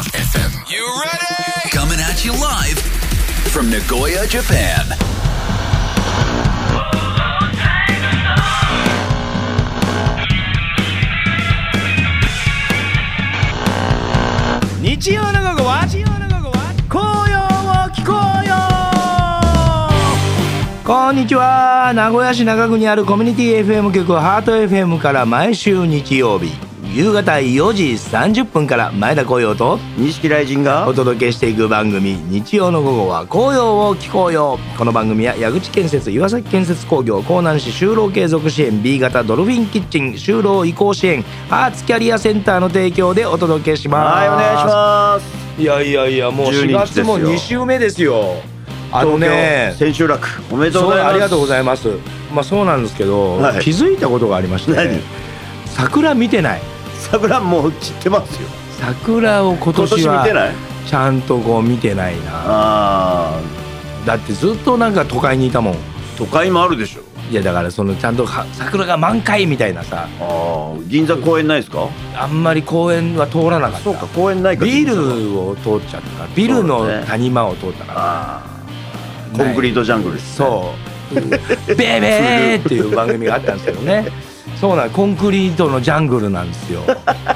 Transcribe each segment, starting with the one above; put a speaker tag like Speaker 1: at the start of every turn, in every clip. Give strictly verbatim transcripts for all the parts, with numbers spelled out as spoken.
Speaker 1: エフエム You ready? Coming at you live from Nagoya, Japan.
Speaker 2: 日曜の午後は紅葉を聞こうよ。こんにちは。名古屋市中区にあるコミュニティ エフエム 局ハート エフエム から毎週日曜日夕方よじさんじゅっぷんから前田光陽と
Speaker 3: 錦雷神が
Speaker 2: お届けしていく番組、日曜の午後は紅葉を聞こうよ。この番組は矢口建設、岩崎建設工業、江南市就労継続支援 B 型ドルフィンキッチン就労移行支援アーツキャリアセンターの提供でお届けします。
Speaker 3: はい、お願いします。
Speaker 2: いやいやいや、もうしがつもに週目ですよ。あのね、
Speaker 3: 千秋楽おめでとうございます。
Speaker 2: ありがとうございます。まあそうなんですけど、はい、気づいたことがありまして、
Speaker 3: 何？
Speaker 2: 桜見てない。
Speaker 3: 桜もう散ってますよ。
Speaker 2: 桜を今年は
Speaker 3: 今年見てない？
Speaker 2: ちゃんとこう見てないな。あだってずっとなんか都会にいたもん。
Speaker 3: 都会もあるでしょ。
Speaker 2: いやだからそのちゃんと桜が満開みたいなさ。
Speaker 3: あ銀座公園ないですか？
Speaker 2: あんまり公園は通らなかった。
Speaker 3: そうか、公園ないか。
Speaker 2: ビルを通っちゃったから、ビルの谷間を通ったから、
Speaker 3: ね、コンクリートジャングルです、ね、
Speaker 2: そうベーベーっていう番組があったんですけどねそうなん、コンクリートのジャングルなんですよ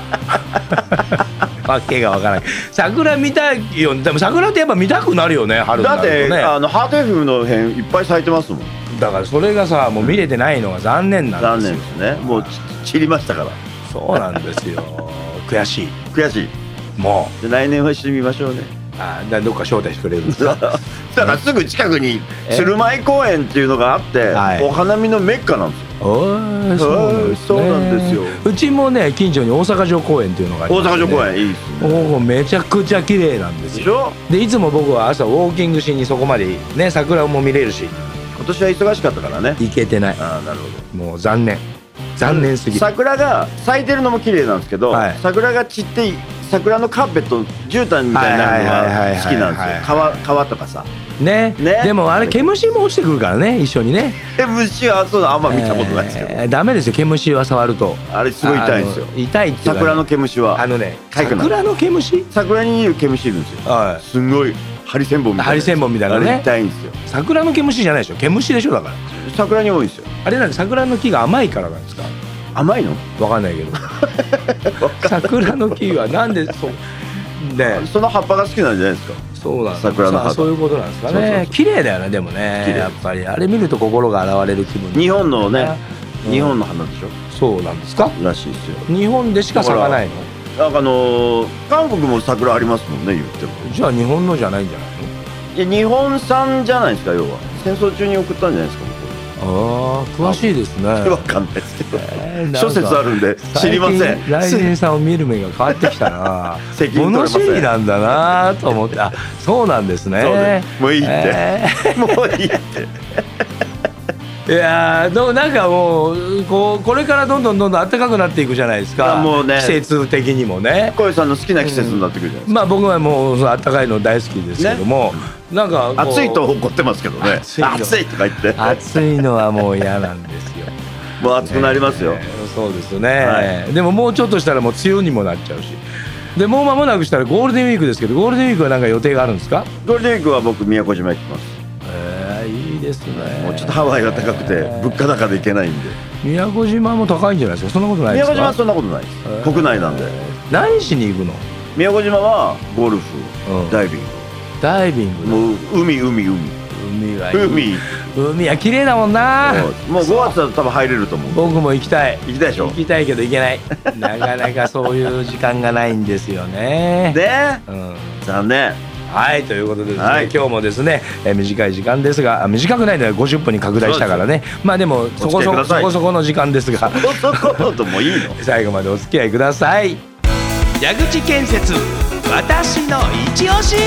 Speaker 2: わけがわからない。桜見たいよ。でも桜ってやっぱ見たくなるよね、春になるとね。
Speaker 3: だってあのハート エフエム の辺いっぱい咲いてますもん。
Speaker 2: だからそれがさ、もう見れてないのが残念なんですよ。
Speaker 3: 残念ですね。もう散りましたから。
Speaker 2: そうなんですよ悔しい
Speaker 3: 悔しい。
Speaker 2: も
Speaker 3: う来年は一緒に見ましょうね。
Speaker 2: ああ、どっか招待してくれるんですか
Speaker 3: だからすぐ近くに鶴舞公園っていうのがあって、はい、お花見のメッカなんですよ。
Speaker 2: おそうなんですね。
Speaker 3: そうなんですよ。
Speaker 2: うちもね、近所に大阪城公園っていうのがあります、ね、
Speaker 3: 大阪城公園いいですね。
Speaker 2: おめちゃくちゃ綺麗なんですよ。
Speaker 3: でしょ。
Speaker 2: でいつも僕は朝ウォーキングしにそこまでね、桜も見れるし。
Speaker 3: 今年は忙しかったからね、行
Speaker 2: けてない。
Speaker 3: ああ、なるほど。
Speaker 2: もう残念残念すぎる。
Speaker 3: 桜が咲いてるのも綺麗なんですけど、はい、桜が散って桜のカーペット絨毯みたいなのが好きなんですよ。川川とかさ
Speaker 2: ね。ね、でもあれ毛虫も落ちてくるからね、一緒にね。
Speaker 3: 毛虫はそうあんま見たことないですけど、えー、
Speaker 2: ダメですよ、毛虫は触ると。
Speaker 3: あれすごい痛いんですよ。痛いっていうか、ね、桜の毛虫は
Speaker 2: あのね、桜の毛虫、
Speaker 3: 桜にいる毛虫いるんですよ、はい、すごいハリセンボンみたいな。
Speaker 2: ハリセンボンみたいなね。
Speaker 3: 痛いんですよ。
Speaker 2: 桜の毛虫じゃないでしょ、毛虫でしょ。だから
Speaker 3: 桜に多いですよ。
Speaker 2: あれなんで桜の木が甘いからなんですか？
Speaker 3: 甘いの？
Speaker 2: わかんないけど桜の木はなんでそうね、
Speaker 3: その葉っぱが好きなんじゃないですか。
Speaker 2: そうなんです。
Speaker 3: 桜の葉っぱ、
Speaker 2: そういうことなんですかね。綺麗だよね。でもね、やっぱりあれ見ると心が洗われる気分。
Speaker 3: 日本のね、うん、日本の花でしょ。そう
Speaker 2: なんですか。
Speaker 3: らしいですよ。
Speaker 2: 日本でしか咲かないの？
Speaker 3: なんかあのー、韓国も桜ありますもんね、言っても。
Speaker 2: じゃあ日本のじゃないんじゃないの？
Speaker 3: いや、日本産じゃないですか。要は戦争中に送ったんじゃないですか。
Speaker 2: ああ、詳しいですね。
Speaker 3: わかんないですけど、えー、諸説あるんで知りません。
Speaker 2: 雷神さんを見る目が変わってきたな物知りなんだなと思って。あ、そうなんですね。
Speaker 3: もういいって、えー、もういいって
Speaker 2: いやー、なんかもうこうこれからどんどんどんどん暖かくなっていくじゃないですか。もうね、季節的にもね。
Speaker 3: 小江さんの好きな季節になってくるじゃないですか、うん、
Speaker 2: まあ僕はもう暖かいの大好きですけども、ね、なんか
Speaker 3: 暑いと怒ってますけどね。暑い、暑いとか言って
Speaker 2: 暑いのはもう嫌なんですよ
Speaker 3: もう暑くなりますよ、ね、
Speaker 2: そうですね、はい、でももうちょっとしたらもう梅雨にもなっちゃうし、でもう間もなくしたらゴールデンウィークですけど、ゴールデンウィークは何か予定があるんですか？
Speaker 3: ゴールデンウィークは僕宮古島行きます。
Speaker 2: えー、いいですね。
Speaker 3: もうちょっとハワイが高くて物価高で行けないんで。
Speaker 2: 宮古島も高いんじゃないですか？そんなことないですか？
Speaker 3: 宮古島はそんなことないです、えー、国内なんで。
Speaker 2: 何しに行くの？宮
Speaker 3: 古島はゴルフ、うん、ダイビング。
Speaker 2: ダイビング、
Speaker 3: もう海海海
Speaker 2: 海はいい。海海は綺麗だもんな。
Speaker 3: もうごがつだと多分入れると思う。
Speaker 2: 僕も行きたい。
Speaker 3: 行きたいでしょ。
Speaker 2: 行きたいけど行けないなかなかそういう時間がないんですよね。
Speaker 3: で、うん、残念。
Speaker 2: はい、ということでですね、はい、今日もですね、えー、短い時間ですが、短くないのでごじゅっぷんに拡大したからね。まあでもそこそこそこそこの時間ですが、
Speaker 3: そこそこともいいの
Speaker 2: 最後までお付き合いください。矢口建設、私の一押し。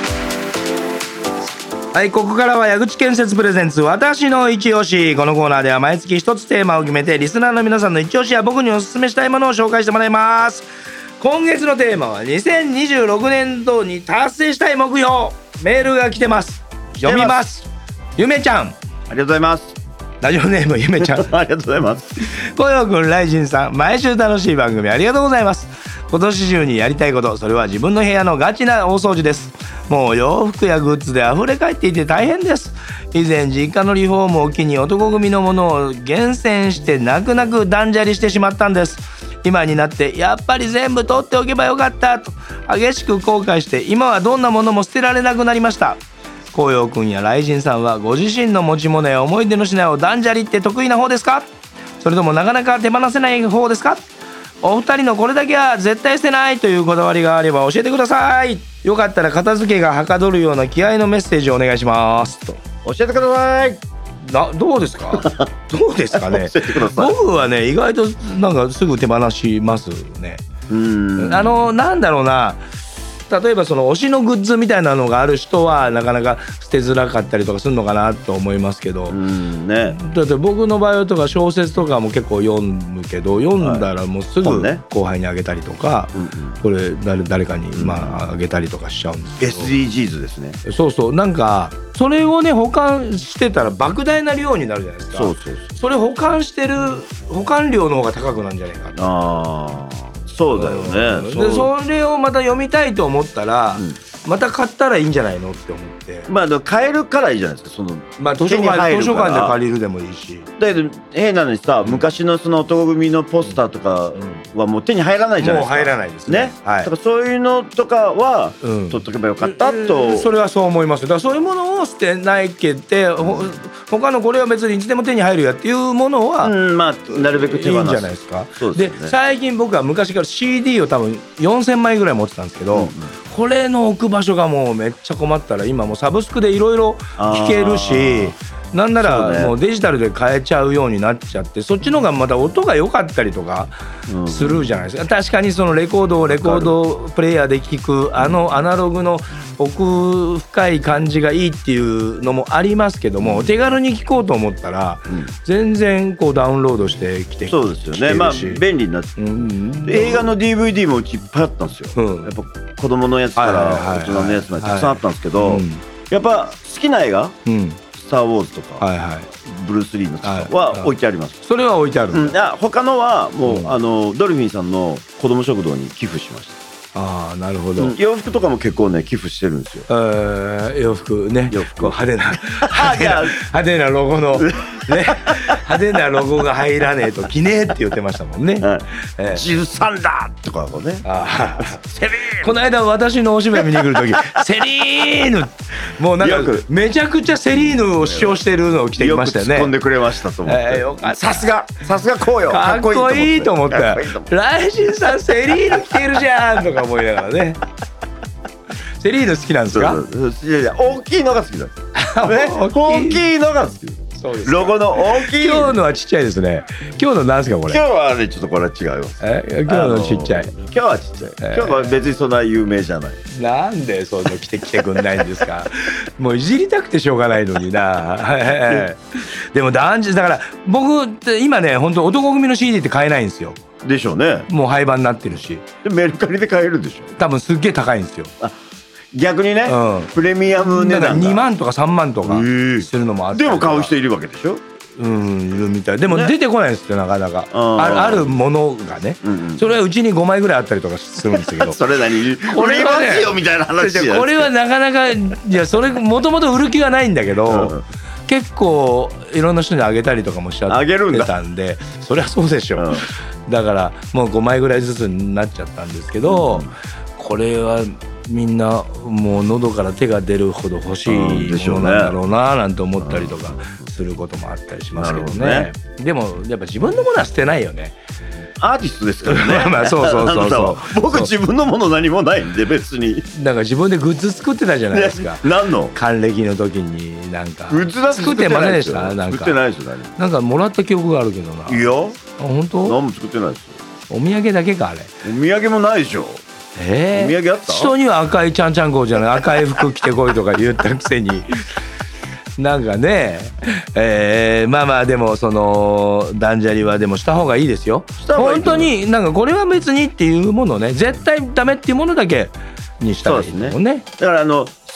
Speaker 2: はい、ここからは矢口建設プレゼンツ私の一押し。このコーナーでは毎月一つテーマを決めて、リスナーの皆さんの一押しや僕にお勧めしたいものを紹介してもらいます。今月のテーマはにせんにじゅうろくねん度に達成したい目標。メールが来てます。読みます。ゆめちゃん、
Speaker 3: ありがとうございます。
Speaker 2: ラジオネームゆめちゃん
Speaker 3: ありがとうございます。
Speaker 2: こよくん、ライジンさん、毎週楽しい番組ありがとうございます。今年中にやりたいこと、それは自分の部屋のガチな大掃除です。もう洋服やグッズで溢れ返っていて大変です。以前実家のリフォームを機に男組のものを厳選して泣く泣く断捨離してしまったんです。今になってやっぱり全部取っておけばよかったと激しく後悔して、今はどんなものも捨てられなくなりました。紅葉くんや雷神さんはご自身の持ち物や思い出の品を断捨離って得意な方ですか？それともなかなか手放せない方ですか？お二人のこれだけは絶対捨てないというこだわりがあれば教えてください。よかったら片付けがはかどるような気合のメッセージをお願いしますと。
Speaker 3: 教えてください。
Speaker 2: などうですかどうですかね
Speaker 3: 教えてください。
Speaker 2: 僕はね意外となんかすぐ手放しますね。
Speaker 3: うーん
Speaker 2: あのなんだろうな、例えばその推しのグッズみたいなのがある人はなかなか捨てづらかったりとかするのかなと思いますけど、
Speaker 3: うんね、
Speaker 2: だって僕の場合とか小説とかも結構読むけど、読んだらもうすぐ後輩にあげたりとか、
Speaker 3: うんうん、
Speaker 2: これ 誰, 誰かにまああげたりとかしちゃうんですけど、
Speaker 3: エスディージーズ ですね。
Speaker 2: そうそう、なんかそれをね保管してたら莫大な量になるじゃないですか。
Speaker 3: そうそうそう、
Speaker 2: それ保管してる保管量の方が高くなるんじゃないかな。
Speaker 3: ああそうだよね。
Speaker 2: でそれをまた読みたいと思ったら、
Speaker 3: うん、
Speaker 2: また買ったらいいんじゃないのって思って、
Speaker 3: まあでも買えるからいいじゃないですか。その
Speaker 2: まあ図書館図書館で借りるでもいいし、
Speaker 3: だけど変なのにさ、うん、昔のその男組のポスターとかはもう手に入らないじゃないですか。
Speaker 2: もう入らないですね。
Speaker 3: ね、
Speaker 2: はい、
Speaker 3: だからそういうのとかは取っとけばよかったと、
Speaker 2: うん、それはそう思います。だからそういうものを捨てないけど、ほ他のこれは別にいつでも手に入るやっていうものは、
Speaker 3: うん、まあなるべく手放す
Speaker 2: いいんじゃないですか。
Speaker 3: そうですね。
Speaker 2: で最近僕は昔から シーディー を多分よんせんまいぐらい持ってたんですけど、うんうん、これの置く場所がもうめっちゃ困ったら、今もうサブスクでいろいろ聴けるし、なんならもうデジタルで買えちゃうようになっちゃって、そっちの方がまた音が良かったりとかするじゃないですか。確かにそのレコードをレコードプレイヤーで聴くあのアナログの奥深い感じがいいっていうのもありますけども、手軽に聴こうと思ったら全然こうダウンロードしてきて、
Speaker 3: そうですよね。まあ便利になって、うん、映画の ディーブイディー もうちいっぱいあったんですよ、うん、やっぱ子供のやつから大人のやつまでたくさんあったんですけど、やっぱ好きな映画、うんスター・ウォーズとか、はいはい、ブルース・リーのとかは置いてあります。
Speaker 2: それは置いてある、
Speaker 3: うん、いや他のはもう、うん、あのドルフィンさんの子ども食堂に寄付しました。
Speaker 2: ああなるほど、うん、
Speaker 3: 洋服とかも結構ね寄付してるんですよ。
Speaker 2: えー、洋服ね、洋服派手な派手な派手なロゴのね派手なロゴが入らねえと着ねえって言ってましたもんね。
Speaker 3: はい、えー、じゅうさんだとかもね。あ
Speaker 2: セリーヌこの間私のお芝居見に来る時セリーヌもうなんかめちゃくちゃセリーヌを主張してるのを着てきましたよね。
Speaker 3: よく突っ込んでくれましたと思って、えー、さすがさすがこうよ
Speaker 2: かっこいいと思って、ライジンさんセリーヌ着てるじゃんとか思いながらね。セリーヌ好きなんですか？
Speaker 3: そうそうそう、いやいや大きいのが好きなんです、ね、大きいのが好き。そうです。ロゴの大きい。
Speaker 2: 今日のはちっちゃいですね。今日のなんですかこれ？
Speaker 3: 今日はねちょっとこれは違います。
Speaker 2: え今日のちっちゃい。
Speaker 3: 今日はちっちゃい、えー、今日は別にそんな有名じゃない。
Speaker 2: なんでそういうの着てきてくんないんですか？もういじりたくてしょうがないのにな。でも男児だから僕って今ね本当男組の シーディー って買えないんですよ。
Speaker 3: でしょうね。
Speaker 2: もう廃盤になってるし。
Speaker 3: でメルカリで買えるでしょ。
Speaker 2: 多分すっげえ高いんですよ。あ
Speaker 3: 逆にね、うん、プレミアム値段が
Speaker 2: にまんとかさんまんとかするのもあって、
Speaker 3: でも買う人いるわけでしょ。
Speaker 2: うんいるみたい。でも出てこないんですよ、ね、なかなか あ, あ, あるものがね、うんうん、それはうちにごまいぐらいあったりとかするんですけど
Speaker 3: それなにこれはねよみたいな話や。
Speaker 2: これはなかなかいやそれもともと売る気がないんだけど、うん、結構いろんな人にあげたりとかもしちゃってたんで、そりゃそうでしょ、うん、だからもうごまいぐらいずつになっちゃったんですけど、うん、これはみんなもう喉から手が出るほど欲しいものなんだろうななんて思ったりとかすることもあったりしますけど ね, ねでもやっぱ自分のものは捨てないよね。
Speaker 3: アーティストですからね。
Speaker 2: まあそうそうそうそう
Speaker 3: 僕自分のもの何もないんで別に。
Speaker 2: なんか自分でグッズ作ってたじゃないですか。
Speaker 3: 何の
Speaker 2: 還暦の時になんか
Speaker 3: グッズだ
Speaker 2: 作ってませんでした？なんか
Speaker 3: 作ってないですよ。何
Speaker 2: なんかもらった記憶があるけどな。
Speaker 3: いやあ
Speaker 2: 本当？
Speaker 3: 何も作ってないですよ。
Speaker 2: お土産だけかあれ。
Speaker 3: お土産もないでしょ。
Speaker 2: えー、
Speaker 3: お土産あった？
Speaker 2: 人には赤いちゃんちゃんこじゃない赤い服着てこいとか言ったくせになんかね、えー、まあまあでもその断捨離はでもした方がいいですよ。本当になんかこれは別にっていうものね絶対ダメっていうものだけにしたらいいと思うね。
Speaker 3: だからあの捨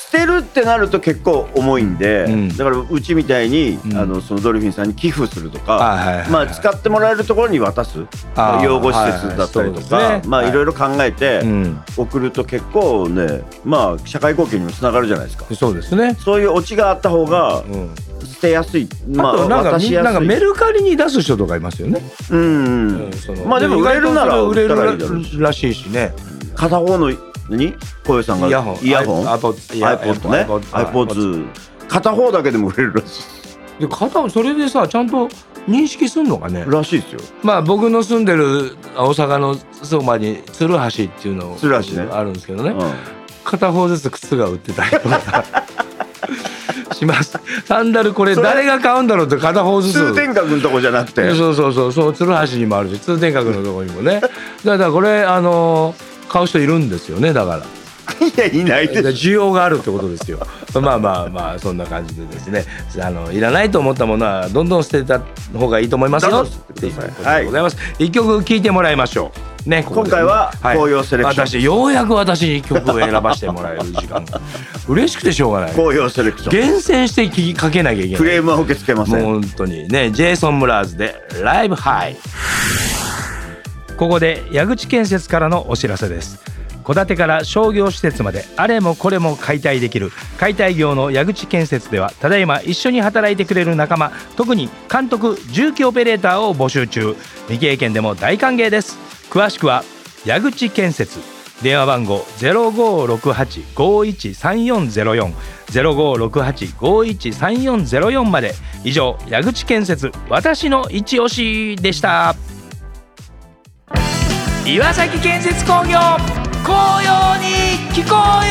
Speaker 3: 捨てるってなると結構重いんで、うん、だからうちみたいに、うん、あのそのドルフィンさんに寄付するとか、はいはいはい、まあ、使ってもらえるところに渡す、養護施設だったりとか、はいはい、まあいろいろ考えて送ると結構ね、まあ社会貢献にもつながるじゃないですか。
Speaker 2: そうですね。
Speaker 3: そういうオチがあった方が捨てやすい、まあ、
Speaker 2: あとなんか
Speaker 3: 渡しやすい。
Speaker 2: なんかメルカリに出す人とかいますよね。
Speaker 3: うん、うん、そのまあでも売れるなら
Speaker 2: 売れるらしいしね。
Speaker 3: 片方の何小遊さんがイヤホン、イヤホン、iPod ね、iPods 片方だけでも売れるらしい。
Speaker 2: で片それでさちゃんと認識すんのかね。
Speaker 3: らしいですよ。ま
Speaker 2: あ僕の住んでる大阪のそばに鶴橋っていうのがあるんですけどね、うん、片方ずつ靴が売ってたりとかします。サンダルこれ誰が買うんだろうって片方ずつ。
Speaker 3: 通天閣のとこじゃなくて。
Speaker 2: そうそうそうそう、鶴橋にもあるし通天閣のとこにもね。だからこれあの買う人いるんですよね。だから
Speaker 3: いやいないです。
Speaker 2: 需要があるってことですよ。まあまあまあそんな感じでですね、あのいらないと思ったものはどんどん捨てた方がいいと思いますよっていうことでございます。一曲聴いてもらいましょうね。ここでね、今回は紅葉セレクション、はい、私ようやく私に曲を選ばせてもらえる時間が嬉しくてしょうがない。
Speaker 3: 紅葉セレクション
Speaker 2: 厳選して聴きかけなきゃいけない。
Speaker 3: クレームは受け付けません。
Speaker 2: もう本当にね。ジェイソン・ムラーズでライブハイ。ここで矢口建設からのお知らせです。戸建てから商業施設まであれもこれも解体できる解体業の矢口建設では、ただいま一緒に働いてくれる仲間、特に監督重機オペレーターを募集中。未経験でも大歓迎です。詳しくは矢口建設、電話番号 ゼロごーろくはち ごーいちさんよんゼロよん ゼロごーろくはち ごーいちさんよんゼロよんまで。以上、矢口建設私の一押しでした。岩崎建設工業、紅葉に聞こうよ。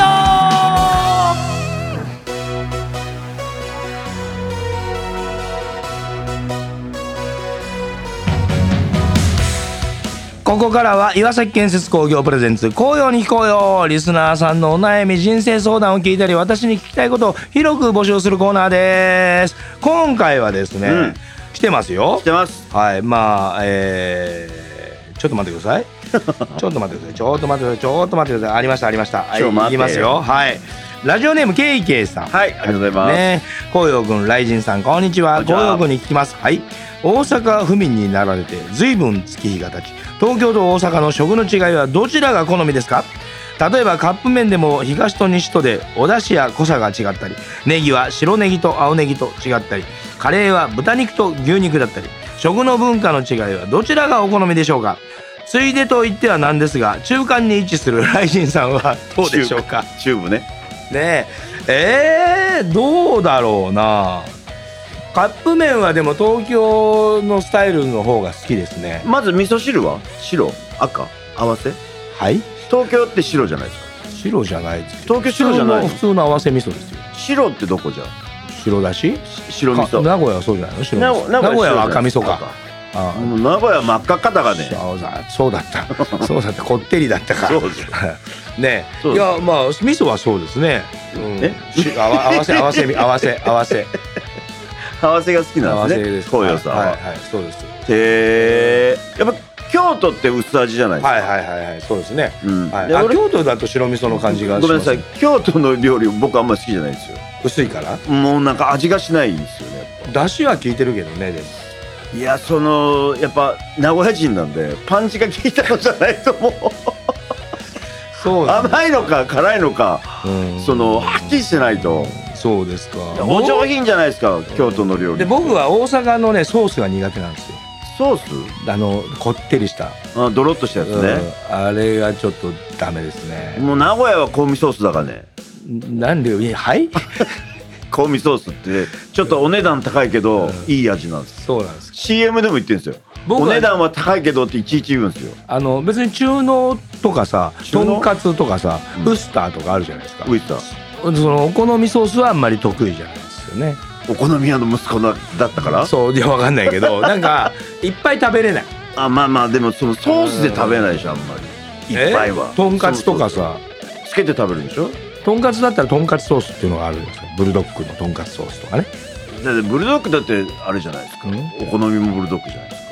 Speaker 2: ここからは岩崎建設工業プレゼンツ紅葉に聞こうよ。リスナーさんのお悩み、人生相談を聞いたり、私に聞きたいことを広く募集するコーナーです。今回はですね、うん、来てますよ。
Speaker 3: 来てます。
Speaker 2: はい、まあ、えー、ちょっと待ってくださいちょっと待ってくださいちょっと待ってくださいちょっと待ってください。ありましたありました。はい、いきますよ。はい、ラジオネームケイケイさん。
Speaker 3: はい、ありがとうございます。ね、
Speaker 2: 紅葉くん、雷神さん、こんにちは。紅葉くんに聞きます。はい、大阪府民になられて随分月日が経ち、東京と大阪の食の違いはどちらが好みですか？例えばカップ麺でも東と西とでお出汁や濃さが違ったり、ネギは白ネギと青ネギと違ったり、カレーは豚肉と牛肉だったり、食の文化の違いはどちらがお好みでしょうか？ついでと言ってはなんですが、中間に位置する雷神さんはどうでしょうか？
Speaker 3: チューブね。
Speaker 2: ねえ、えー、どうだろうな。カップ麺はでも東京のスタイルの方が好きですね。
Speaker 3: まず味噌汁は白、赤、合わせ？
Speaker 2: はい。
Speaker 3: 東京って白じゃないですか？
Speaker 2: 白じゃないです。
Speaker 3: 東京白じゃない。
Speaker 2: 普通の合わせ味噌ですよ。
Speaker 3: 白ってどこじゃ？
Speaker 2: 白だし？
Speaker 3: 白味噌。
Speaker 2: 名古屋はそうじゃないの？白味噌。名古屋は赤味噌か。
Speaker 3: ああ、名古屋真っ赤っかだがね。
Speaker 2: そうだ、そうだったそうだった、こってりだったか
Speaker 3: そうです
Speaker 2: ね。いや、まあ味噌はそうですね、うん、え合わせ合わせ合わせ合わせ
Speaker 3: 合わせが好きなんですね、紅葉さんは。はいはい、
Speaker 2: そうです。
Speaker 3: へえ、やっぱ京都って薄味じゃないですか。
Speaker 2: はいはいはいはい、そうですね、うん、はい、あ、京都だと白味噌の感じがします。
Speaker 3: ごめんなさい、京都の料理僕あんまり好きじゃないんですよ。
Speaker 2: 薄いから？
Speaker 3: もうなんか味がしないんですよね。
Speaker 2: だしは効いてるけどね。でも
Speaker 3: いや、そのやっぱ名古屋人なんでパンチが効いたのじゃないと思うそう、ね、甘いのか辛いのか、うん、そのはっきりしてないと。
Speaker 2: そうですか。
Speaker 3: お上品じゃないですか、京都の料理。
Speaker 2: で僕は大阪のねソースが苦手なんですよ。
Speaker 3: ソース？
Speaker 2: あのこってりした、
Speaker 3: あ、ドロッとしたやつね、
Speaker 2: うん、あれがちょっとダメですね。
Speaker 3: もう名古屋は香味ソースだからね。
Speaker 2: なんで、はい
Speaker 3: 香味ソースってちょっとお値段高いけど、うん、いい味なんです。
Speaker 2: そうなんです。
Speaker 3: シーエム でも言ってるんですよ。お値段は高いけどっていちいち言うんですよ。あ
Speaker 2: の別に中濃とかさ、とんかつとかさ、うん、ウスターとかあるじゃないですか。
Speaker 3: ウスター、
Speaker 2: そのお好みソースはあんまり得意じゃないですよね。
Speaker 3: お好み屋の息子だったから。
Speaker 2: そう、いや分かんないけどなんかいっぱい食べれない。
Speaker 3: あ、まあまあ、でもそのソースで食べないでしょ、あんまりいっぱいは。
Speaker 2: とんかつとかさ
Speaker 3: つけて食べるでしょ。
Speaker 2: とんかつだったらとんかつソースっていうのがあるんですよ。ブルドッグのとんかつソースとかね。
Speaker 3: だってブルドッグだってあれじゃないですか、うん、お好みもブルドッグじゃないですか。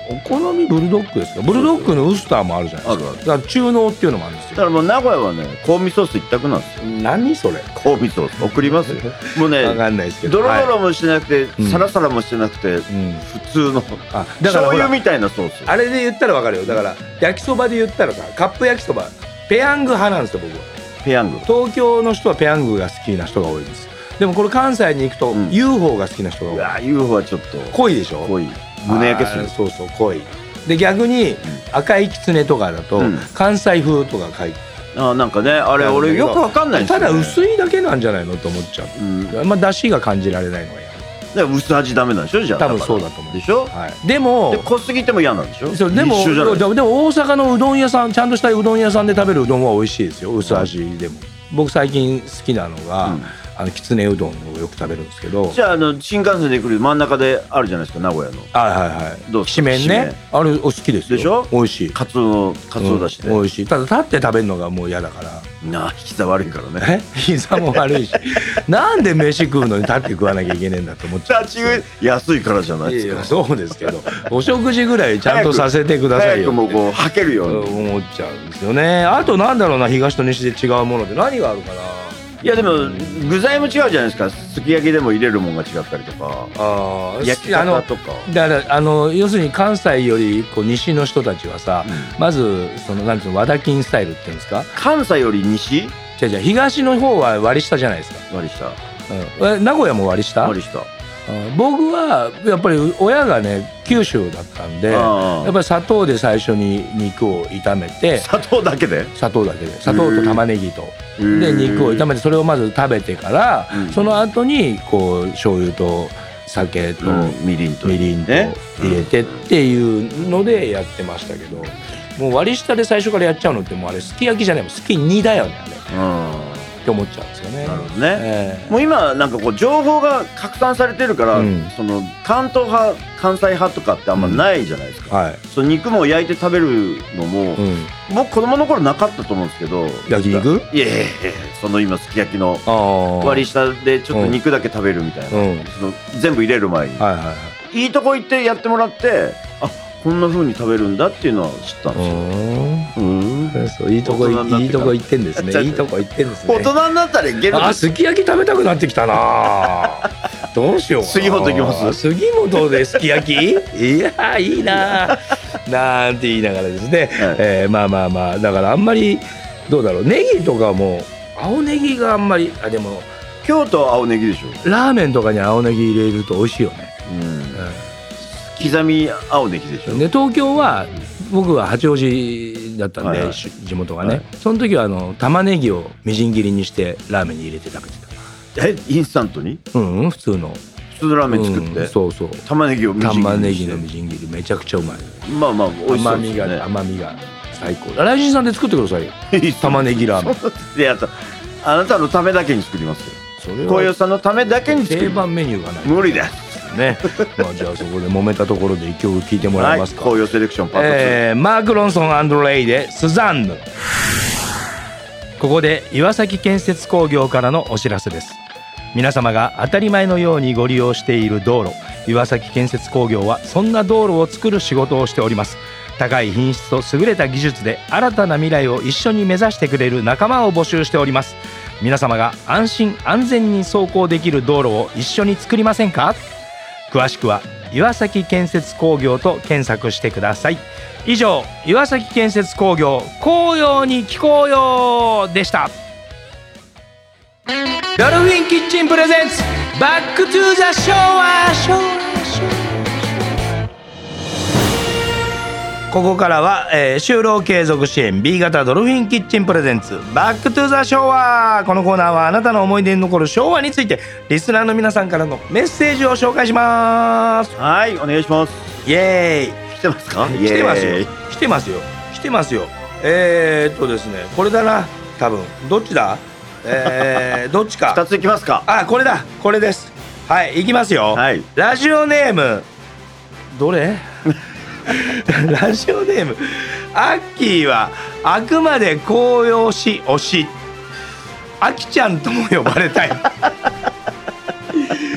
Speaker 2: お好みブルドッグですか。ブルドッグのウスターもあるじゃないですか。だから中濃っていうのもあるんですよ。
Speaker 3: だからもう名古屋はね香味ソース一択なんですよ。
Speaker 2: 何それ
Speaker 3: 香味ソース送りますよ。もうね
Speaker 2: 分かんないですけど、
Speaker 3: ドロドロもしてなくて、はい、サラサラもしてなくて、うん、普通のあだから醤油みたいなソース。
Speaker 2: あれで言ったら分かるよ。だから焼きそばで言ったらさカップ焼きそばペヤング派なんですよ僕は。
Speaker 3: ペヤング。
Speaker 2: 東京の人はペヤングが好きな人が多いんですよ。でもこれ関西に行くと ユーフォー が好きな人が多い。
Speaker 3: いや ユーフォー はちょっと
Speaker 2: 濃いでしょ。
Speaker 3: 濃い。胸焼けする。
Speaker 2: そうそう濃い。で逆に赤いきつねとかだと関西風とか書いて、
Speaker 3: うん、あなんかねあれ俺よくわかんないんですよ、ね、
Speaker 2: ただ薄いだけなんじゃないのと思っちゃう、うん、まあ出汁が感じられないのが嫌。
Speaker 3: だから薄味ダメなんでしょ。じゃあ
Speaker 2: 多分そうだと思う
Speaker 3: でしょ、
Speaker 2: はい、でも
Speaker 3: で濃すぎても嫌なんでしょ。
Speaker 2: そうでもでも大阪のうどん屋さんちゃんとしたうどん屋さんで食べるうどんは美味しいですよ薄味でも、うん、僕最近好きなのが、うんあのきつねうどんをよく食べるんですけど。
Speaker 3: じゃああの新幹線で来る真ん中であるじゃないですか名古屋の。
Speaker 2: はいはいはい。どうきしめんね。あれお好きですよ。
Speaker 3: でしょ。
Speaker 2: 美味しい。
Speaker 3: カツオのカツオだしで、
Speaker 2: うん、美味しい。ただ立って食べるのがもう嫌だから。
Speaker 3: なあ膝悪いからね。
Speaker 2: 膝も悪いし。なんで飯食うのに立って食わなきゃいけねえんだと思っちゃう。
Speaker 3: 立ち食い安いからじゃないですか。いや
Speaker 2: そうですけど。お食事ぐらいちゃんとさせてくださいよ。
Speaker 3: 早くもこうはけるよう
Speaker 2: に思っちゃうんですよね。あとなんだろうな東と西で違うもので何があるかな。
Speaker 3: いやでも具材も違うじゃないですか。すき焼きでも入れるもんが違ったりとか
Speaker 2: あ
Speaker 3: 焼き方とか
Speaker 2: だからあの要するに関西よりこう西の人たちはさ、うん、まずそのなんていうの和田金スタイルっていうんですか。
Speaker 3: 関西より西。
Speaker 2: 違う違う東の方は割り下じゃないですか。
Speaker 3: 割り下、
Speaker 2: うん、名古屋も割り下。
Speaker 3: 割り下
Speaker 2: 僕はやっぱり親がね九州だったんでやっぱり砂糖で最初に肉を炒めて。
Speaker 3: 砂糖だけで
Speaker 2: 砂糖だけで砂糖と玉ねぎとで肉を炒めてそれをまず食べてから、うん、その後にこう醤油と酒と、うん、みりんとみりんと入れてっていうのでやってましたけど、もう割り下で最初からやっちゃうのってもうあれすき焼きじゃないもんすき煮だよねあれ、うんって思っちゃうんですよね。
Speaker 3: なるほどね、えー、もう今なんかこう情報が拡散されてるから、うん、その関東派関西派とかってあんまないじゃないですか、うんはい、その肉も焼いて食べるのも、うん、僕子供の頃なかったと思うんですけど。
Speaker 2: 焼肉？
Speaker 3: いやいやいやその今すき焼きの割り下でちょっと肉だけ食べるみたいな、うん、その全部入れる前に、はいはいはい、いいとこ行ってやってもらってあこんな風に食べるんだっていうのは知ったんですよ。うん
Speaker 2: そういいとこいいとこ行ってんですね。いいとこ行ってんですね。
Speaker 3: 大人になったらいける。
Speaker 2: あすき焼き食べたくなってきたな。どうしようかな。
Speaker 3: 杉本行きます。
Speaker 2: 杉本ですき焼き？いやいいな。なんて言いながらですね。はいえー、まあまあまあだからあんまりどうだろうネギとかも青ネギがあんまりあでも
Speaker 3: 京都青ネギでしょ。
Speaker 2: ラーメンとかに青ネギ入れると美味しいよね。うん。
Speaker 3: 刻み青ネギでしょ。
Speaker 2: で東京は僕は八王子だったんで、はいはい、地元がね、はい、その時はあの玉ねぎをみじん切りにしてラーメンに入れて食べて
Speaker 3: た。えインスタントに？
Speaker 2: うん、うん、普通の
Speaker 3: 普通のラーメン作って、うん、
Speaker 2: そうそう
Speaker 3: 玉ねぎをみじん切りにして
Speaker 2: 玉ねぎのみじん切りめちゃくちゃうまい。
Speaker 3: まあまあ美味しそうですね。甘み
Speaker 2: が甘みが最高。来人さんで作ってくださいよ玉ねぎラーメン。
Speaker 3: でやったあなたのためだけに作りますよ。それは紅葉さんのためだけに作る
Speaker 2: 定番メニューがない。
Speaker 3: 無理です
Speaker 2: ね、まあじゃあそこで揉めたところで一曲聴いてもらえますか。
Speaker 3: 紅葉セレクションパートツー、
Speaker 2: えー、マーク・ロンソン&レイでスザンヌ。ここで岩崎建設工業からのお知らせです。皆様が当たり前のようにご利用している道路、岩崎建設工業はそんな道路を作る仕事をしております。高い品質と優れた技術で新たな未来を一緒に目指してくれる仲間を募集しております。皆様が安心安全に走行できる道路を一緒に作りませんか。詳しくは岩崎建設工業と検索してください。以上岩崎建設工業紅葉に聞こうよでした。ドルフィンキッチンプレゼンツバックトゥザ昭和昭和昭和。ここからは、えー、就労継続支援 B 型ドルフィンキッチンプレゼンツバックトゥザ昭和。このコーナーはあなたの思い出に残る昭和についてリスナーの皆さんからのメッセージを紹介します。
Speaker 3: はいお願いします。
Speaker 2: イエーイ。
Speaker 3: 来てますか？
Speaker 2: 来てますよ来てますよ来てますよ。えー、っとですねこれだな多分どっちだえー、どっちか
Speaker 3: ふたついきますか。
Speaker 2: あこれだこれです。はいいきますよ、はい、ラジオネームどれラジオネームアッキーはあくまで紅葉し推しアキちゃんとも呼ばれたい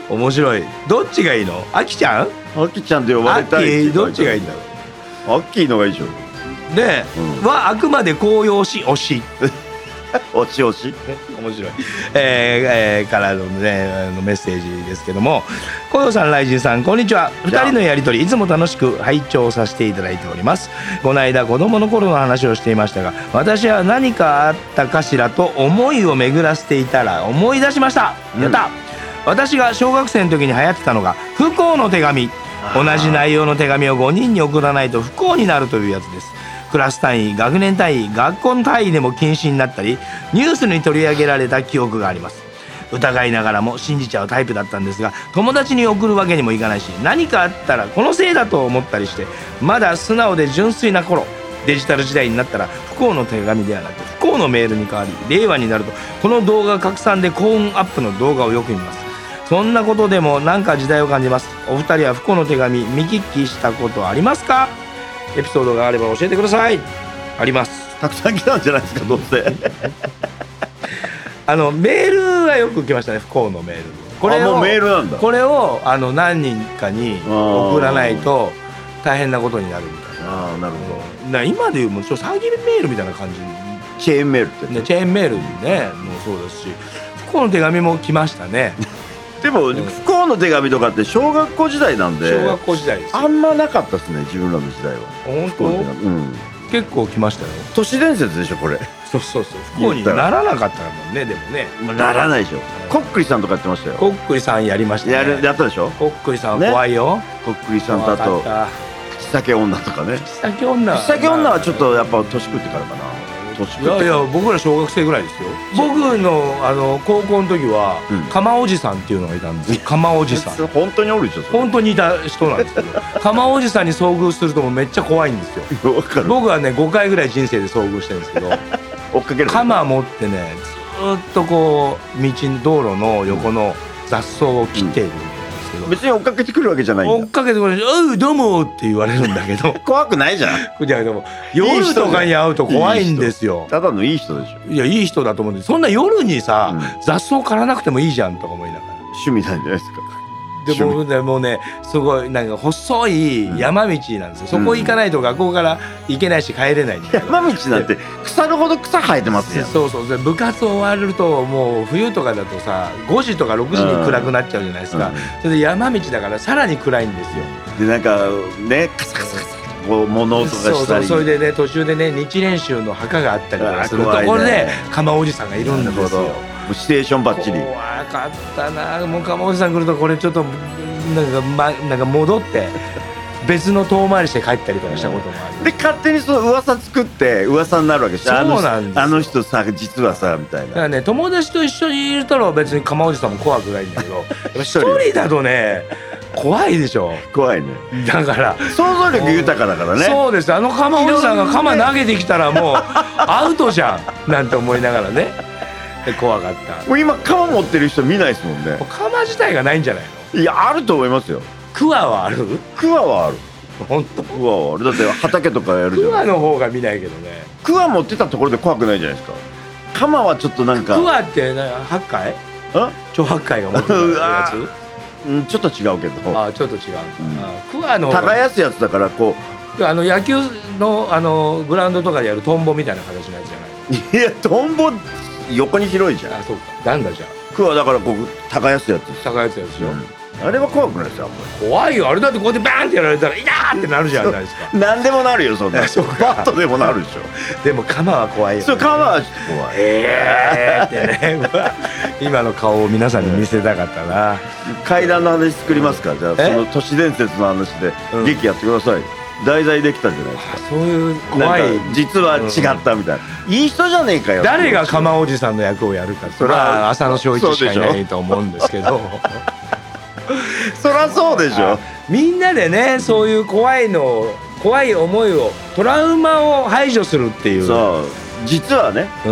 Speaker 2: 面白い。どっちがいいの？あきちゃん？
Speaker 3: あきちゃんで呼ばれたい。
Speaker 2: アッキーどっちがいいんだろう。
Speaker 3: アッキーのがいいでしょ。
Speaker 2: で、うん、はあくまで公用し推し
Speaker 3: 推し推し
Speaker 2: 面白い、えーえー、からのねメッセージですけども、小陽さん、雷神さん、こんにちは。ふたりのやりとりいつも楽しく拝聴させていただいております。この間子供の頃の話をしていましたが、私は何かあったかしらと思いを巡らせていたら思い出しました、うん、やった。私が小学生の時に流行ってたのが不幸の手紙。同じ内容の手紙をごにんに送らないと不幸になるというやつです。クラス単位、学年単位、学校の単位でも禁止になったり、ニュースに取り上げられた記憶があります。疑いながらも信じちゃうタイプだったんですが、友達に送るわけにもいかないし、何かあったらこのせいだと思ったりして、まだ素直で純粋な頃、デジタル時代になったら不幸の手紙ではなく不幸のメールに変わり、令和になるとこの動画拡散で幸運アップの動画をよく見ます。そんなことでもなんか時代を感じます。お二人は不幸の手紙見聞きしたことありますか？エピソードがあれば教えてください。あります。
Speaker 3: たくさん来たんじゃないですか、どうせ
Speaker 2: あのメールはよく来ましたね、不幸のメール。これを
Speaker 3: もうメールなんだ。
Speaker 2: これをあの何人かに送らないと大変なことになるみたいな。
Speaker 3: ああ、なるほど。
Speaker 2: だ今でいうもうちょっと詐欺メールみたいな感じ。
Speaker 3: チェーンメールって、
Speaker 2: ね、チェーンメールね、もうそうですし、不幸の手紙も来ましたね
Speaker 3: でも、うん、不幸の手紙とかって小学校時代なんで、
Speaker 2: 小学校時代です。
Speaker 3: あんまなかったですね、自分らの時代は。
Speaker 2: 本当？うん、結構来ましたよ。
Speaker 3: 都市伝説でしょこれ。
Speaker 2: そうそうそう、不幸にならなかったもんね。でもね、
Speaker 3: まあ、ならないでしょ。こっくりさんとかやってましたよ。
Speaker 2: こっくりさんやりましたね。
Speaker 3: やるやったでしょ。
Speaker 2: こっくりさんは怖いよ、ね、
Speaker 3: こっくりさんとあと口裂女とかね。
Speaker 2: 口裂女
Speaker 3: 口裂女はちょっとやっぱ年食ってからかな。
Speaker 2: いやいや、僕ら小学生ぐらいですよ。僕のあの高校の時は、うん、釜おじさんっていうのがいたんです。釜おじさん
Speaker 3: 本当におるでしょ。
Speaker 2: 本当にいた人なんですけど釜おじさんに遭遇するともうめっちゃ怖いんですよ僕はねごかいぐらい人生で遭遇してるんですけど
Speaker 3: 追っかける
Speaker 2: 鎌持ってね、ずっとこう道道路の横の雑草を切っているんですけど、うん、
Speaker 3: 別に追っかけてくるわけじゃないんだ。
Speaker 2: 追っかけてくる、おうどうもって言われるんだけど
Speaker 3: 怖くないじゃん。
Speaker 2: いやでも夜とかに会うと怖いんですよ。
Speaker 3: いいただのいい人でしょ。
Speaker 2: いやいい人だと思うんで、そんな夜にさ、うん、雑草刈らなくてもいいじゃんとか思いながら。
Speaker 3: 趣味なんじゃないですか。
Speaker 2: でもね、もうね、すごいなんか細い山道なんですよ、うん、そこ行かないと学校から行けないし帰れないんだけど、
Speaker 3: 山道なんて腐るほど草生えてますよ。
Speaker 2: そうそう、部活終わるともう冬とかだとさごじとかろくじに暗くなっちゃうじゃないですか、うん、それで山道だからさらに暗いんですよ。
Speaker 3: でなんかね、カサカサカサこう物音がしたり、
Speaker 2: そうそう、それでね途中でね日蓮宗の墓があったりとかするところで釜おじさんがいるんですよ。
Speaker 3: ステーションバッチリ。
Speaker 2: 怖かったな。もう釜おじさん来るとこれちょっとなんか、ま、なんか戻って別の遠回りして帰ったりとかしたこともある。
Speaker 3: で勝手にその噂作って噂になるわけでしょ。
Speaker 2: そうなんですよ。
Speaker 3: あの人さ実はさみたいな。
Speaker 2: だからね、友達と一緒にいると別に釜おじさんも怖くないんだけど一人だとね怖いでしょ。
Speaker 3: 怖いね。
Speaker 2: だから
Speaker 3: 想像力豊かだからね。
Speaker 2: そうです。あの釜おじさんが釜投げてきたらもうアウトじゃんなんて思いながらね怖かった。
Speaker 3: もう今鎌持ってる人見ないですもんね。
Speaker 2: 鎌自体がないんじゃないの。
Speaker 3: いやあると思いますよ。
Speaker 2: クワはある。
Speaker 3: クワはある。
Speaker 2: 本当。
Speaker 3: クワはある。だって畑とかやるじゃん。
Speaker 2: クワの方が見ないけどね。
Speaker 3: クワ持ってたところで怖くないじゃないですか。鎌はちょっとなんか。
Speaker 2: クワって八海？あ？超八海が持ってるや
Speaker 3: つ？うん、ちょっと違うけど。
Speaker 2: あ、ちょっと違う。クワの
Speaker 3: 耕すやつだからこ
Speaker 2: う。あの野球のあのグラウンドとかでやるトンボみたいな形のやつじゃない。
Speaker 3: いやトンボ横に広いじゃん。
Speaker 2: あ、そうか。なんだじゃあ。
Speaker 3: クワだからこう耕すやつ。
Speaker 2: 耕すやつでしょ。あ
Speaker 3: れは怖くないですよ。
Speaker 2: 怖いよ。あれだってこうやってバーンってやられたらいやーってなるじゃないですか。
Speaker 3: 何でもなるよそんな。バットでもなるでしょ。
Speaker 2: でも鎌は怖いよね。
Speaker 3: そう鎌は怖い。
Speaker 2: えーってね。今の顔を皆さんに見せたかったな。
Speaker 3: 階段の話作りますか。じゃあその都市伝説の話で劇やってください。題材できたんじゃないですか。
Speaker 2: そういう怖い
Speaker 3: 実は違ったみたいな。いい人じゃねえかよ。
Speaker 2: 誰が鎌おじさんの役をやるか。それは浅野翔一しかいないと思うんですけど。
Speaker 3: そりゃそうでしょ。
Speaker 2: みんなでね、そういう怖いの怖い思いをトラウマを排除するっていう。
Speaker 3: そう実はね、うん、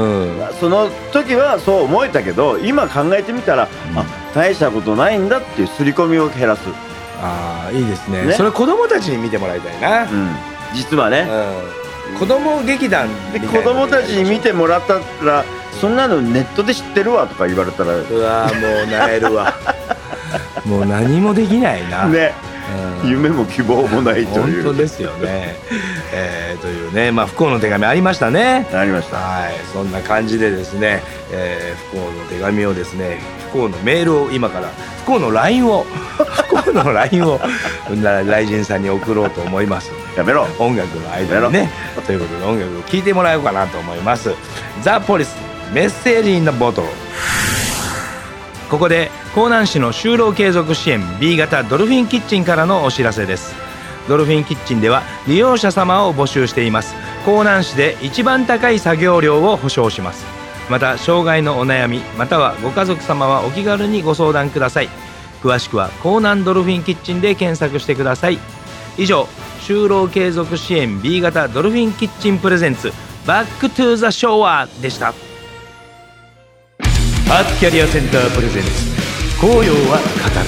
Speaker 3: その時はそう思えたけど今考えてみたら、うん、あ大したことないんだっていう刷り込みを減らす。
Speaker 2: ああいいですね。ね、それ子供たちに見てもらいたいな、うん、
Speaker 3: 実はね、
Speaker 2: うん、子供劇団みたいな
Speaker 3: 子供たちに見てもらったらそんなのネットで知ってるわとか言われたら
Speaker 2: うわもうなえるわもう何もできないな
Speaker 3: ね、
Speaker 2: うん、
Speaker 3: 夢も希望もないという
Speaker 2: 本当ですよね、えー、というね、まあ、不幸の手紙ありましたね。
Speaker 3: ありました。
Speaker 2: はい、そんな感じでですね、えー、不幸の手紙をですね、不幸のメールを今から不幸の ライン を不幸の ライン を雷神さんに送ろうと思います。
Speaker 3: やめろ。
Speaker 2: 音楽の間にね、ということで音楽を聴いてもらおうかなと思います。ザ・ポリスメッセージインザボトル。ここで江南市の就労継続支援 B 型ドルフィンキッチンからのお知らせです。ドルフィンキッチンでは利用者様を募集しています。江南市で一番高い作業量を保証します。また障害のお悩みまたはご家族様はお気軽にご相談ください。詳しくは江南ドルフィンキッチンで検索してください。以上、就労継続支援 B 型ドルフィンキッチンプレゼンツバックトゥーザショアでした。アーツキャリアセンタープレゼンツ紅葉は語る。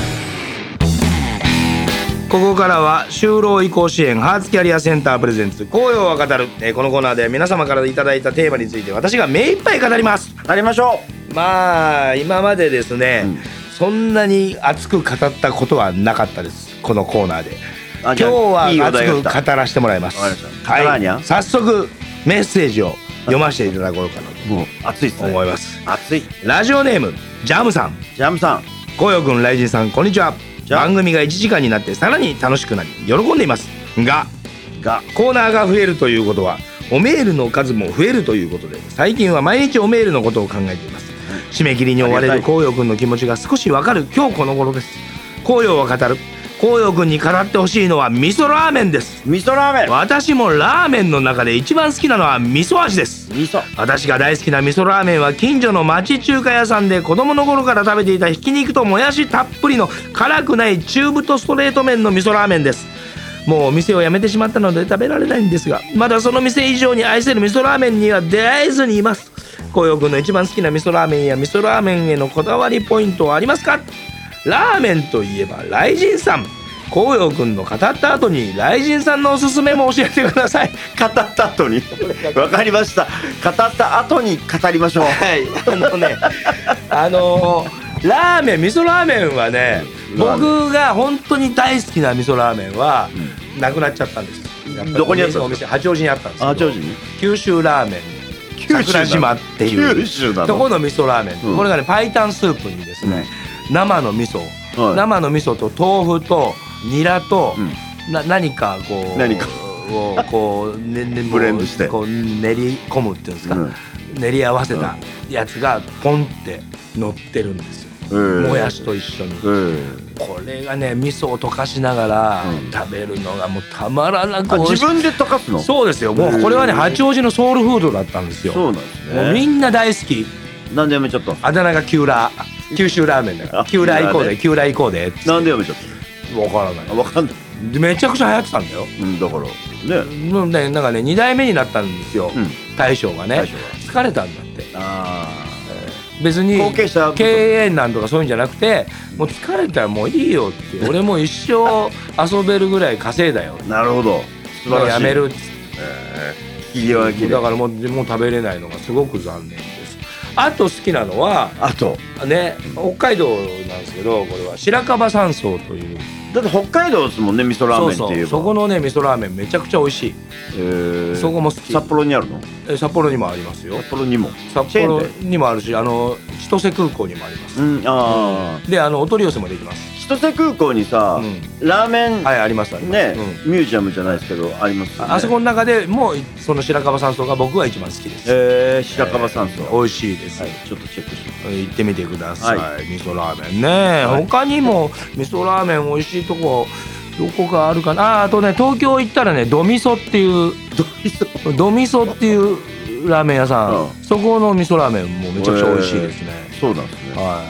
Speaker 2: ここからは就労移行支援ハーツキャリアセンタープレゼンツ紅葉は語る、えー、このコーナーでは皆様からいただいたテーマについて私が目いっぱい語ります。
Speaker 3: 語りましょ
Speaker 2: う。まあ今までですね、うん、そんなに熱く語ったことはなかったです、このコーナーで。今日は熱く語らせてもらいます。はい、早速メッセージを読ませていただこうかなと
Speaker 3: もう熱いっすね、
Speaker 2: 思います。
Speaker 3: 熱い。
Speaker 2: ラジオネームジャムさん。
Speaker 3: ジャムさん、
Speaker 2: 紅葉くん、雷神さん、こんにちは。番組がいちじかんになってさらに楽しくなり喜んでいますががコーナーが増えるということはおメールの数も増えるということで、最近は毎日おメールのことを考えています。締め切りに追われる紅葉くんの気持ちが少しわかる今日この頃です。紅葉は語る。紅葉くんに語ってほしいのは味噌ラーメンです。
Speaker 3: 味噌ラーメン。
Speaker 2: 私もラーメンの中で一番好きなのは味噌味です。
Speaker 3: 味噌。
Speaker 2: 私が大好きな味噌ラーメンは近所の町中華屋さんで子供の頃から食べていたひき肉ともやしたっぷりの辛くない中太ストレート麺の味噌ラーメンです。もうお店を辞めてしまったので食べられないんですが、まだその店以上に愛せる味噌ラーメンには出会えずにいます。紅葉くんの一番好きな味噌ラーメンや味噌ラーメンへのこだわりポイントはありますか？ラーメンといえば雷神さん。紅葉くんの語った後に雷神さんのおすすめも教えてください。
Speaker 3: 語った後にわかりました。語った後に語りましょう。
Speaker 2: はい、あのねあのー、ラーメン味噌ラーメンはね、僕が本当に大好きな味噌ラーメンは、うん、なくなっちゃったんです。やっぱり
Speaker 3: どこにあったんですか？
Speaker 2: 八王子にあったんですけど、
Speaker 3: 八王子に
Speaker 2: 九州ラーメン桜島っていうところの味噌ラーメン、うん、これがね白湯スープにですね、うん、生の味噌、はい、生の味噌と豆腐とニラと、うん、な何かこう
Speaker 3: 何か
Speaker 2: をこう、ねね、
Speaker 3: ブレンドして
Speaker 2: こう練り込むっていうんですか、うん、練り合わせたやつがポンって乗ってるんですよ、えー、もやしと一緒に、えー、これがね味噌を溶かしながら食べるのがもうたまらなく美味しい。
Speaker 3: 自分で溶かすの？
Speaker 2: そうですよ。もうこれはね八王子のソウルフードだったんですよ。
Speaker 3: そうなんですね。
Speaker 2: もうみんな大好き。
Speaker 3: なんでやめちゃったん？
Speaker 2: あだ名がキューラー、九州ラーメンだからキューラー行こうでキューラー行こうで。
Speaker 3: なんでやめちゃったの？
Speaker 2: わからない。
Speaker 3: わかんない。
Speaker 2: めちゃくちゃ流行ってたんだよ。
Speaker 3: うん、だから
Speaker 2: ね。ね、なんかねに代目になったんですよ。うん、大将がね。
Speaker 3: 大将が
Speaker 2: 疲れたんだって。
Speaker 3: ああ。
Speaker 2: 別に
Speaker 3: 後継者
Speaker 2: 経営なんとかそういうんじゃなくて、もう疲れたらもういいよって。俺も一生遊べるぐらい稼いだよ。
Speaker 3: なるほど。
Speaker 2: 素晴らしい。やめるっつって。
Speaker 3: えー、
Speaker 2: だからもうもう食べれないのがすごく残念です。あと好きなのは
Speaker 3: あと
Speaker 2: ね、北海道なんですけど、これは白樺山荘という。
Speaker 3: だって北海道ですもんね、味噌ラーメンっていう。
Speaker 2: そうそう、そこのね味噌ラーメンめちゃくちゃ美味しい。
Speaker 3: えー、
Speaker 2: そこも好き。
Speaker 3: 札幌にあるの？
Speaker 2: え札幌にもありますよ。
Speaker 3: 札幌にも。
Speaker 2: 札幌にもあるし、あの千歳空港にもあります。
Speaker 3: うん、あ
Speaker 2: あ。で、あのお取り寄せもできます。
Speaker 3: 千歳空港にさ、うん、ラーメン
Speaker 2: はいありますあります
Speaker 3: ね、うん、ミュージアムじゃないですけどありますよね。
Speaker 2: あそこの中でもその白樺山荘が僕は一番好きです。
Speaker 3: えー、白樺山荘、
Speaker 2: えー、美味しいです、
Speaker 3: はい、ちょっとチェックして
Speaker 2: 行ってみてください、
Speaker 3: はい、
Speaker 2: 味噌ラーメンね、はい、他にも味噌ラーメン美味しいとこどこかあるかな。 あ, あとね東京行ったらねドミソっていう
Speaker 3: ドミソ
Speaker 2: ドミソっていうラーメン屋さん、うん、そこの味噌ラーメンもめちゃくちゃ美味しいですね、
Speaker 3: えー、そうなんですね。
Speaker 2: はい、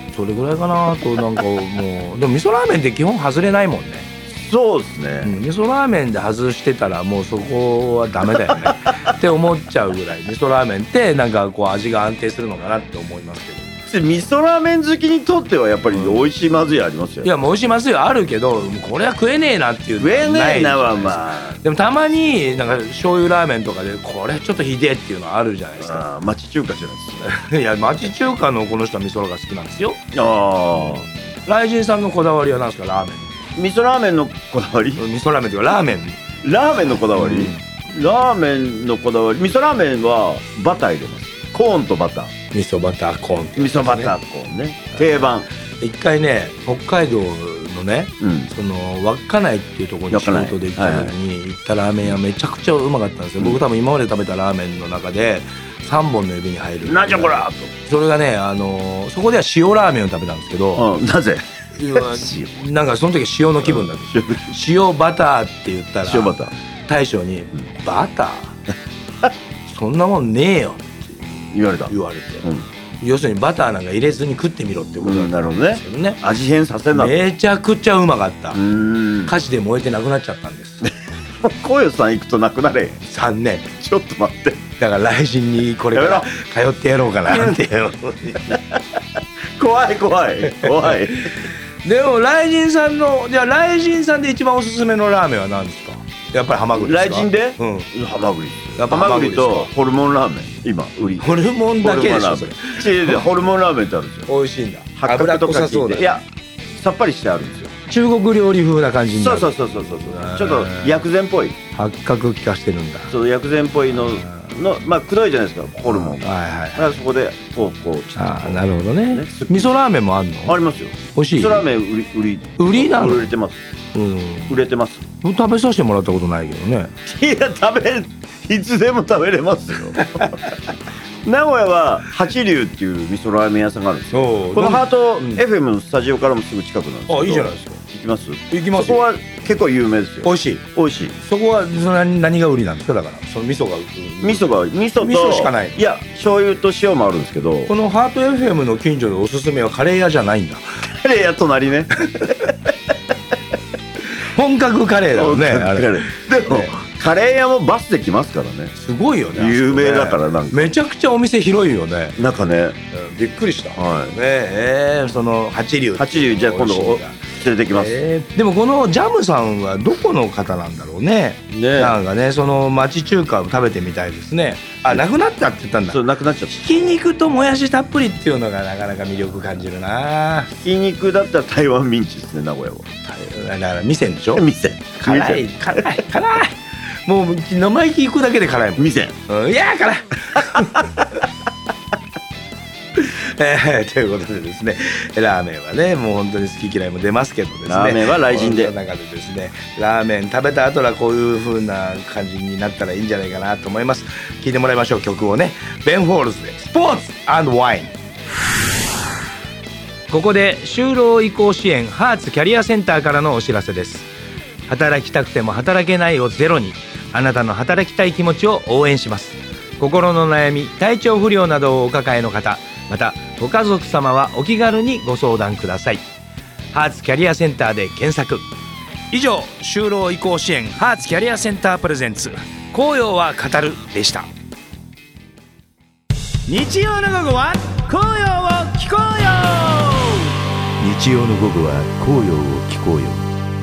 Speaker 2: それぐらいかな。あとなんかもうでも味噌ラーメンって基本外れないもんね。
Speaker 3: そうですね、
Speaker 2: うん、味噌ラーメンで外してたらもうそこはダメだよねって思っちゃうぐらい味噌ラーメンってなんかこう味が安定するのかなって思いますけど。
Speaker 3: 味噌ラーメン好きにとってはやっぱり美味しいまずいありますよ、うん、
Speaker 2: いやもう美味しいまずいあるけどこれは食えねえなっていう
Speaker 3: のはない。食えねえなはまあ
Speaker 2: でもたまになんか醤油ラーメンとかでこれちょっとひでえっていうのはあるじゃないですか。
Speaker 3: あ町中華じゃないですか
Speaker 2: いや町中華のこの人は味噌が好きなんですよ。
Speaker 3: ああ
Speaker 2: 雷神さんのこだわりは何ですか？ラーメ
Speaker 3: ン味噌ラーメンのこだわり？
Speaker 2: 味噌ラーメンというかラーメン
Speaker 3: ラーメンのこだわり、うん、ラーメンのこだわり味噌ラーメンはバター入れます。コーンとバター、
Speaker 2: 味噌バターコーン、ね、
Speaker 3: 味噌バターコーンね、定番。
Speaker 2: 一回ね北海道のね、うん、その稚内っていうところに仕事で行った時に行ったラーメン屋めちゃくちゃうまかったんですよ、うん、僕多分今まで食べたラーメンの中でさんぼんの指に入る。
Speaker 3: なんじゃこらと。
Speaker 2: それがね、あのー、そこでは塩ラーメンを食べたんですけど、
Speaker 3: うん、なぜ
Speaker 2: なんかその時塩の気分だった、うん、塩バターって言ったら
Speaker 3: 塩バター
Speaker 2: 大将に、うん、バターそんなもんねえよ
Speaker 3: 言われた
Speaker 2: 言われて、うん、要するにバターなんか入れずに食ってみろってことだったんですけどね、うん、
Speaker 3: 味変させな
Speaker 2: めちゃくちゃうまかった。歌詞で燃えてなくなっちゃったんです
Speaker 3: こうよさん行くとなくなれ
Speaker 2: 残念。
Speaker 3: ちょっと待って、
Speaker 2: だから来神にこれから通ってやろうかなって
Speaker 3: 怖い怖い怖い
Speaker 2: でも雷神さんのじゃあ雷神さんで一番おすすめのラーメンは何ですか？やっぱりハマグリですか？
Speaker 3: 雷神で、うん、ハマグリやっぱハマグリとホルモンラーメン今売り。
Speaker 2: ホルモンだけでしょそれ。
Speaker 3: ホルモンラーメンってあるんですよ。
Speaker 2: 美味しいんだ。
Speaker 3: 脂っこさそうだ。いやさっぱりしてあるんですよ。
Speaker 2: 中国料理風な感じになる。
Speaker 3: そうそうそうそうそう。ちょっと薬膳っぽい。
Speaker 2: 八角効かしてるんだ。
Speaker 3: そう薬膳っぽいののまあくどいじゃないですかホルモン。はいはい。だからそこでこうこうちょっと。
Speaker 2: ああなるほどね。味噌ラーメンもあるの？
Speaker 3: ありますよ。
Speaker 2: 美味しい。
Speaker 3: 味噌ラーメン売り売り
Speaker 2: 売りなの？
Speaker 3: 売れてます。うん。売れてます。
Speaker 2: 食べさせてもらったことないけどね。
Speaker 3: いや食べいつでも食べれますよ名古屋は八龍っていう味噌ラーメン屋さんがあるんですよ。このハート エフエム のスタジオからもすぐ近くなんですけど。
Speaker 2: あいいじゃないですか。
Speaker 3: 行きます？
Speaker 2: 行きます。
Speaker 3: そこは結構有名ですよ。
Speaker 2: 美味しい
Speaker 3: 美味しい。
Speaker 2: そこは何何が売りなんですか？だからその味噌が味
Speaker 3: 噌が味噌と
Speaker 2: 味噌しかない。
Speaker 3: いや醤油と塩もあるんですけど、
Speaker 2: このハート エフエム の近所でおすすめはカレー屋じゃないんだ。
Speaker 3: カレー屋隣ね
Speaker 2: 本格カレーだもんねあれ。で
Speaker 3: も、ね、カレー屋もバスで来ますからね。
Speaker 2: すごいよね。
Speaker 3: 有名だからなんか
Speaker 2: めちゃくちゃお店広いよね。
Speaker 3: なんかね、
Speaker 2: うん、びっくりした。
Speaker 3: はい。
Speaker 2: ねえー、その八龍
Speaker 3: 八龍じゃあ今度連れてきます、
Speaker 2: えー、でもこのジャムさんはどこの方なんだろうね。ねなんかねその町中華を食べてみたいですね。あなくなったって言ったんだ。
Speaker 3: そうなくなっちゃった。
Speaker 2: ひき肉ともやしたっぷりっていうのがなかなか魅力感じるな。
Speaker 3: ひき肉だったら台湾ミンチですね名古屋は。
Speaker 2: だから店でしょ。
Speaker 3: 店
Speaker 2: 辛い辛い辛いもう生意気行くだけで辛いもん。
Speaker 3: 店、
Speaker 2: うん、いや辛いえー、ということでですねラーメンはねもう本当に好き嫌いも出ますけどですね
Speaker 3: ラーメンは雷神で
Speaker 2: その中でですねラーメン食べた後はこういう風な感じになったらいいんじゃないかなと思います。聞いてもらいましょう曲をね。ベン・フォールズでスポーツ&ワイン。ここで就労移行支援ハーツキャリアセンターからのお知らせです。働きたくても働けないをゼロに、あなたの働きたい気持ちを応援します。心の悩み体調不良などをお抱えの方、またご家族様はお気軽にご相談ください。ハーツキャリアセンターで検索。以上就労移行支援ハーツキャリアセンタープレゼンツ紅葉は語るでした。日曜の午後は紅葉を聞こうよ。
Speaker 3: 日曜の午後は紅葉を聞こうよ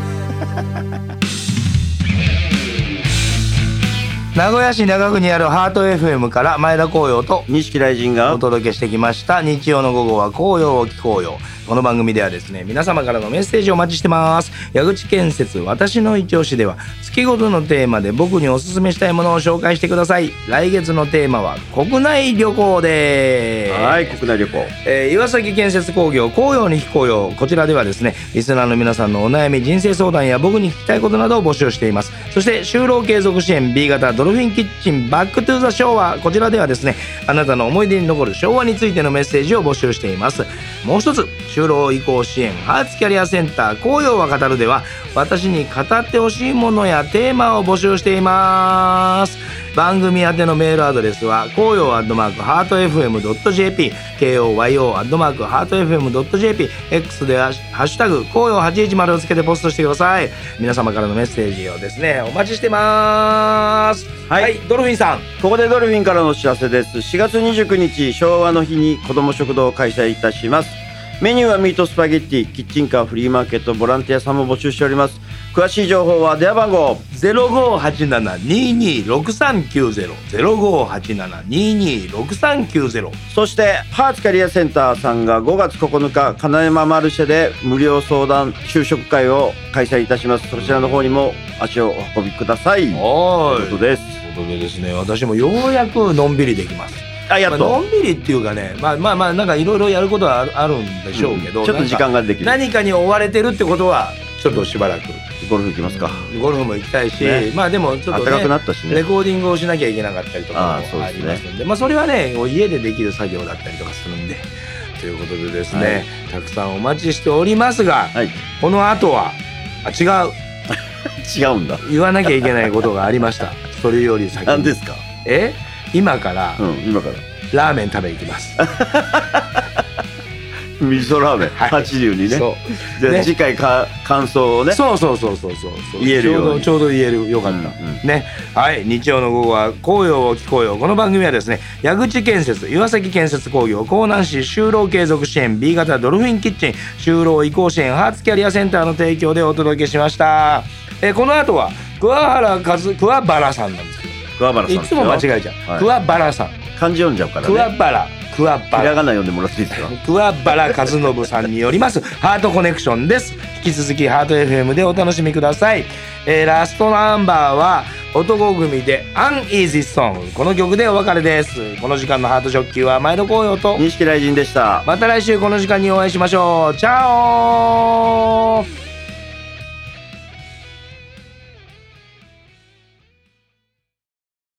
Speaker 2: 名古屋市中区にあるハート エフエム から前田光陽と
Speaker 3: 錦雷神が
Speaker 2: お届けしてきました日曜の午後は紅葉を聞こうよ。この番組ではですね皆様からのメッセージをお待ちしてます。矢口建設私の一押しでは月ごとのテーマで僕におすすめしたいものを紹介してください。来月のテーマは国内旅行です。
Speaker 3: はい国内旅行、
Speaker 2: えー、岩崎建設工業紅葉に聞こうよ。こちらではですねリスナーの皆さんのお悩み人生相談や僕に聞きたいことなどを募集しています。そして就労継続支援 B 型ドルフィンキッチンバックトゥーザ昭和、こちらではですねあなたの思い出に残る昭和についてのメッセージを募集しています。もう一つ就労移行支援ハーツキャリアセンター紅葉は語るでは私に語ってほしいものやテーマを募集しています。番組宛てのメールアドレスは紅葉アットマークハート エフエムドットジェーピー ケーオーワイオー アットマークハート エフエムドットジェーピー X ではハッシュタグ紅葉はちいちまるをつけてポストしてください。皆様からのメッセージをですねお待ちしてます。はい、はい、ドルフィンさん
Speaker 3: ここでドルフィンからのお知らせです。しがつにじゅうくにち昭和の日に子ども食堂を開催いたします。メニューはミートスパゲッティ、キッチンカー、フリーマーケット、ボランティアさんも募集しております。 詳しい情報は電話番号
Speaker 2: ゼロごーはちななにーにーろくさんきゅうゼロ ゼロごーはちななにーにーろくさんきゅうゼロ。
Speaker 3: そしてハーツキャリアセンターさんがごがつここのか金山マルシェで無料相談就職会を開催いたします。そちらの方にも足をお運びください。
Speaker 2: はい、
Speaker 3: ということです。
Speaker 2: ということでですね、私もようやくのんびりできます。
Speaker 3: あ、やっと、
Speaker 2: まあ、のんびりっていうかね、まあまあまあなんかいろいろやることはある、あるんでしょうけど、
Speaker 3: うん、ちょっと時間ができる。
Speaker 2: 何かに追われてるってことはちょっとしばらく
Speaker 3: ゴルフ行きますか。
Speaker 2: ゴルフも行きたいし、ね、まあでもちょっとね
Speaker 3: 暖かくなったしね、
Speaker 2: レコーディングをしなきゃいけなかったりとかもありますんで、まあそれはね家でできる作業だったりとかするんでということでですね、はい、たくさんお待ちしておりますが、はい、この後はあ違う
Speaker 3: 違うんだ、
Speaker 2: 言わなきゃいけないことがありました。それより先に
Speaker 3: 何ですか。
Speaker 2: え今から、
Speaker 3: うん、今から
Speaker 2: ラーメン食べ行きます
Speaker 3: 味噌ラーメン、はい、はちじゅうにね。そうじゃあ、ね、次回か感想をね、
Speaker 2: そうそうそうそうそう
Speaker 3: 言えるように
Speaker 2: ちょうどちょうど言えるよかった、うんうん、ね。はい、日曜の午後は紅葉を聞こうよ。この番組はですね、矢口建設、岩崎建設工業、江南市就労継続支援 B 型ドルフィンキッチン就労移行支援ハーツキャリアセンターの提供でお届けしました。えー、この後は桑原和桑原さんなんですけど、
Speaker 3: 桑原さん
Speaker 2: いつも間違えちゃう、はい、桑原さん
Speaker 3: 漢字読んじゃうからね。
Speaker 2: 桑原桑原
Speaker 3: ひらがな読んでもらっていいですか。
Speaker 2: 桑原和信さんによりますハートコネクションです。引き続きハート エフエム でお楽しみください。えー、ラストナンバーは男組で Uneasy Song、 この曲でお別れです。この時間のハートジョッキーは前田光陽と
Speaker 3: 西木大臣でした。
Speaker 2: また来週この時間にお会いしましょう。チャオ。